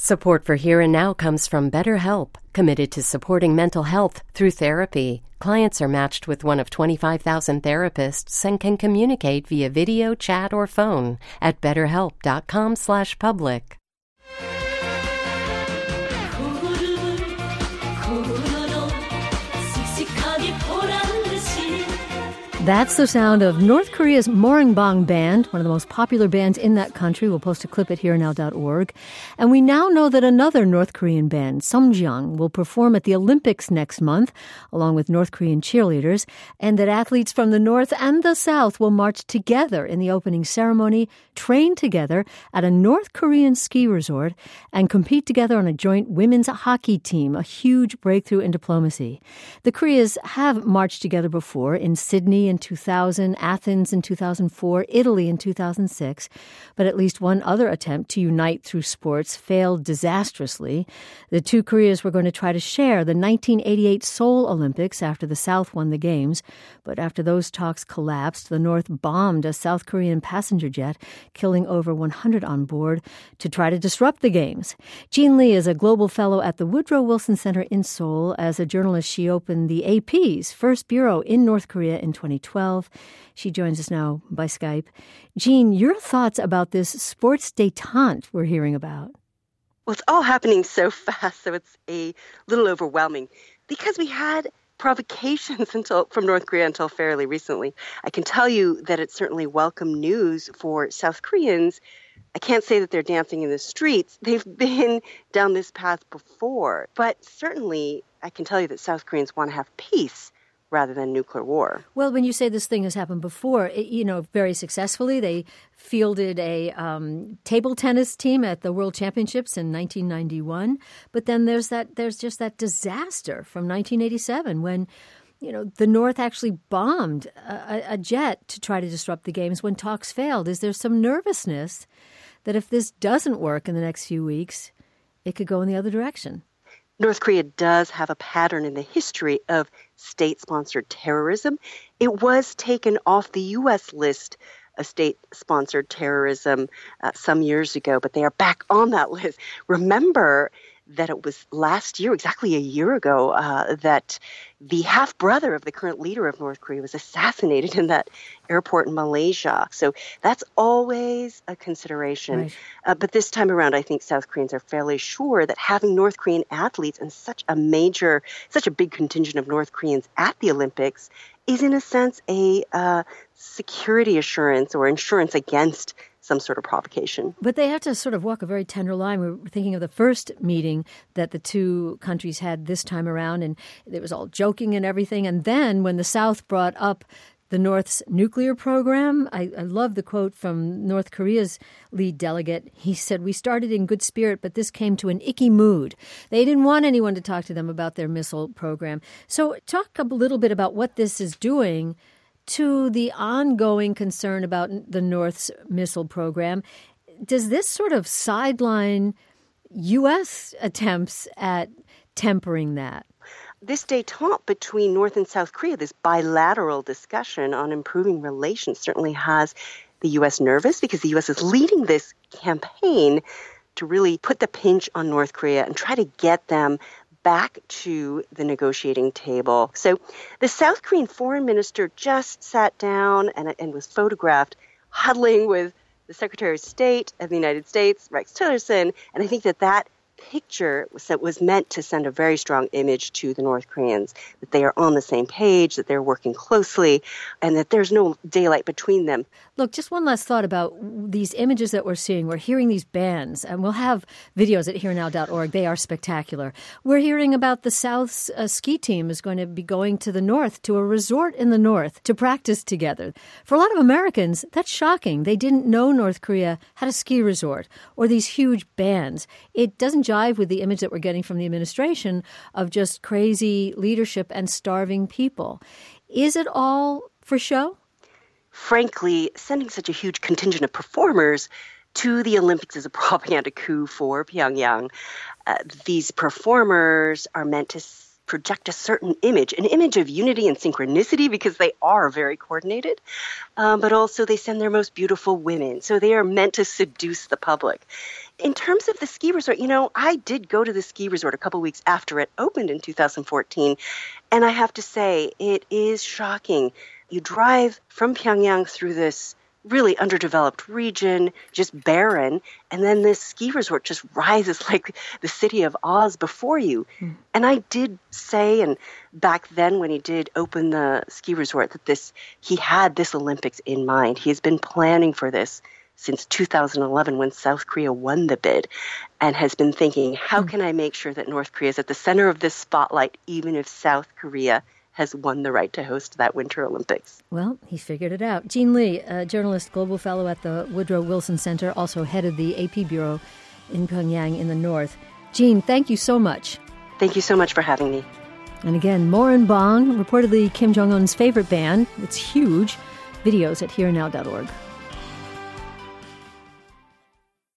Support for Here and Now comes from BetterHelp, committed to supporting mental health through therapy. Clients are matched with one of 25,000 therapists and can communicate via video, chat, or phone at betterhelp.com/public. That's the sound of North Korea's Morangbang Band, one of the most popular bands in that country. We'll post a clip at herenow.org. And we now know that another North Korean band, Sungjeong, will perform at the Olympics next month, along with North Korean cheerleaders, and that athletes from the North and the South will march together in the opening ceremony, train together at a North Korean ski resort, and compete together on a joint women's hockey team, a huge breakthrough in diplomacy. The Koreas have marched together before in Sydney in 2000, Athens in 2004, Italy in 2006, but at least one other attempt to unite through sports failed disastrously. The two Koreas were going to try to share the 1988 Seoul Olympics after the South won the Games, but after those talks collapsed, the North bombed a South Korean passenger jet, killing over 100 on board, to try to disrupt the Games. Jean Lee is a global fellow at the Woodrow Wilson Center in Seoul. As a journalist, she opened the AP's first bureau in North Korea in 2012. She joins us now by Skype. Jean, your thoughts about this sports détente we're hearing about? Well, it's all happening so fast, so it's a little overwhelming. Because we had provocations from North Korea until fairly recently. I can tell you that it's certainly welcome news for South Koreans. I can't say that they're dancing in the streets. They've been down this path before. But certainly, I can tell you that South Koreans want to have peace rather than nuclear war. Well, when you say this thing has happened before, very successfully, they fielded a table tennis team at the World Championships in 1991. But then there's just that disaster from 1987 when, the North actually bombed a jet to try to disrupt the Games when talks failed. Is there some nervousness that if this doesn't work in the next few weeks, it could go in the other direction? North Korea does have a pattern in the history of state-sponsored terrorism. It was taken off the U.S. list of state-sponsored terrorism some years ago, but they are back on that list. Remember that it was last year, exactly a year ago, that the half-brother of the current leader of North Korea was assassinated in that airport in Malaysia. So that's always a consideration. Right. But this time around, I think South Koreans are fairly sure that having North Korean athletes and such a big contingent of North Koreans at the Olympics is, in a sense, a security assurance or insurance against some sort of provocation. But they have to sort of walk a very tender line. We were thinking of the first meeting that the two countries had this time around, and it was all joking and everything. And then when the South brought up the North's nuclear program, I love the quote from North Korea's lead delegate. He said, "We started in good spirit, but this came to an icky mood." They didn't want anyone to talk to them about their missile program. So talk a little bit about what this is doing to the ongoing concern about the North's missile program. Does this sort of sideline U.S. attempts at tempering that? This détente between North and South Korea, this bilateral discussion on improving relations, certainly has the U.S. nervous because the U.S. is leading this campaign to really put the pinch on North Korea and try to get them back to the negotiating table. So the South Korean foreign minister just sat down and was photographed huddling with the Secretary of State of the United States, Rex Tillerson, and I think that picture was meant to send a very strong image to the North Koreans, that they are on the same page, that they're working closely, and that there's no daylight between them. Look, just one last thought about these images that we're seeing. We're hearing these bands, and we'll have videos at herenow.org. They are spectacular. We're hearing about the South's ski team is going to be going to the North, to a resort in the North, to practice together. For a lot of Americans, that's shocking. They didn't know North Korea had a ski resort or these huge bands. It doesn't jive with the image that we're getting from the administration of just crazy leadership and starving people. Is it all for show? Frankly, sending such a huge contingent of performers to the Olympics is a propaganda coup for Pyongyang. These performers are meant to project a certain image, an image of unity and synchronicity because they are very coordinated, but also they send their most beautiful women. So they are meant to seduce the public. In terms of the ski resort, I did go to the ski resort a couple weeks after it opened in 2014, and I have to say, it is shocking. You drive from Pyongyang through this really underdeveloped region, just barren, and then this ski resort just rises like the city of Oz before you. And I did say, and back then when he did open the ski resort, that he had this Olympics in mind. He has been planning for this since 2011 when South Korea won the bid, and has been thinking, how can I make sure that North Korea is at the center of this spotlight, even if South Korea has won the right to host that Winter Olympics? Well, he figured it out. Jean Lee, a journalist, global fellow at the Woodrow Wilson Center, also headed the AP Bureau in Pyongyang in the north. Jean, thank you so much. Thank you so much for having me. And again, Moranbong, reportedly Kim Jong-un's favorite band. It's huge. Videos at herenow.org.